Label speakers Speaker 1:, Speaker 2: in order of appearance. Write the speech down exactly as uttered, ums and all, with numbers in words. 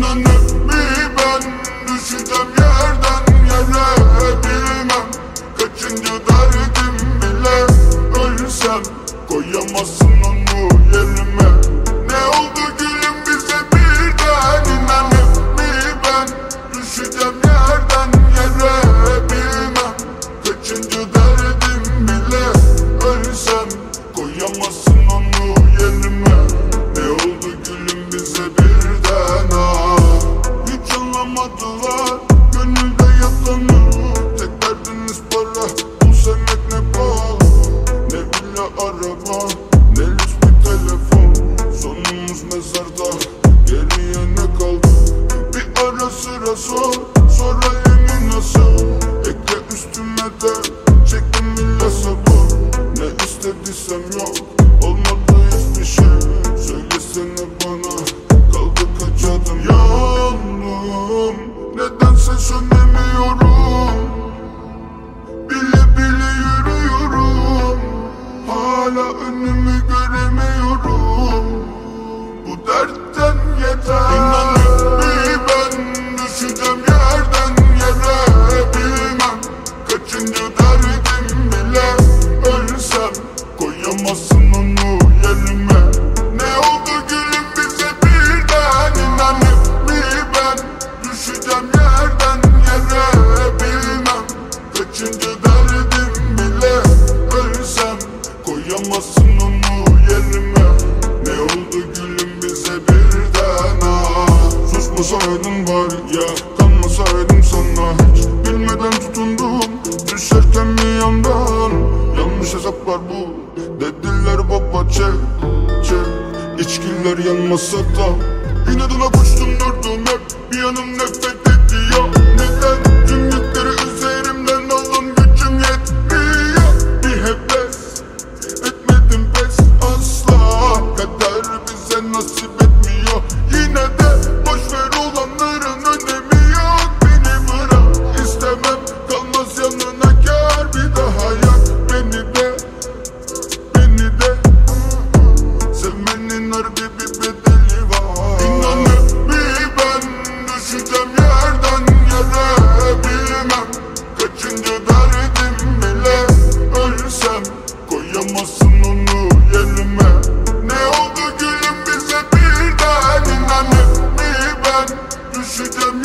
Speaker 1: İnanır mı ben düşeceğim yerden yere, bilmem kaçıncı derdim bile. Ölsem koyamazsın onu yerime. Ne oldu gülüm bize birden? İnanır mı ben düşeceğim yerden yere, bilmem kaçıncı derdim bile. Ölsem koyamazsın onu yerime. Ne oldu gülüm bize birden? Ah, hiç anlamadılar gönülde yatanı. Tek derdiniz para, bu sevmek ne pahalı. Ne villa araba, ne lüks bir telefon. Sonumuz mezarda, geriye ne kaldı? Bir ara sıra sor, sonra yemin nasıl? Ekle üstüme de, çektim bile sabır. Ne istediysem yok, olmadı hiçbir şey. Söylesene bana, kaldı kaç adım? Yandım, nedense sönemiyorum. Bile bile yürüyorum, hala önümü göremiyorum. Bu dertten yeter. İnanır mı ben düşeceğim yerden yere, bilmem kaçıncı derdim bile. Ölsem koyamazsın onu yerime. Ne oldu gülüm bize birden? İnanır mı ben düşeceğim yerden yere, bilmem kaçıncı derdim bile. Ölsem koyamazsın onu yerime. Ne oldu gülüm bize birden? Ah, susmasaydın var ya, kanmasaydım sana hiç. Bilmeden tutundum, düşerken bir yandan. Yanlış hesaplar bu, dediler baba çek çek. İçkiler yanmasa da inadına koştum durdum hep. Bir yanım nefret ediyor. Neden? Tüm yükleri üzerimden alın, gücüm yetmiyor. Bir heves etmedim pes asla. Kader bize nasip etmiyor. Yine de boşver, olanların önemi yok. Beni bırak, istemem kalmaz yanına, kâr bir daha yak. Beni de, beni de sevmenin harbi bir bedeli var. İnanır mı ben düşeceğim yerden yere, bilmem kaçıncı derdim bile. Ölsem koyamazsın onu yerime. Ne oldu gülüm bize birden? İnanır mı ben düşeceğim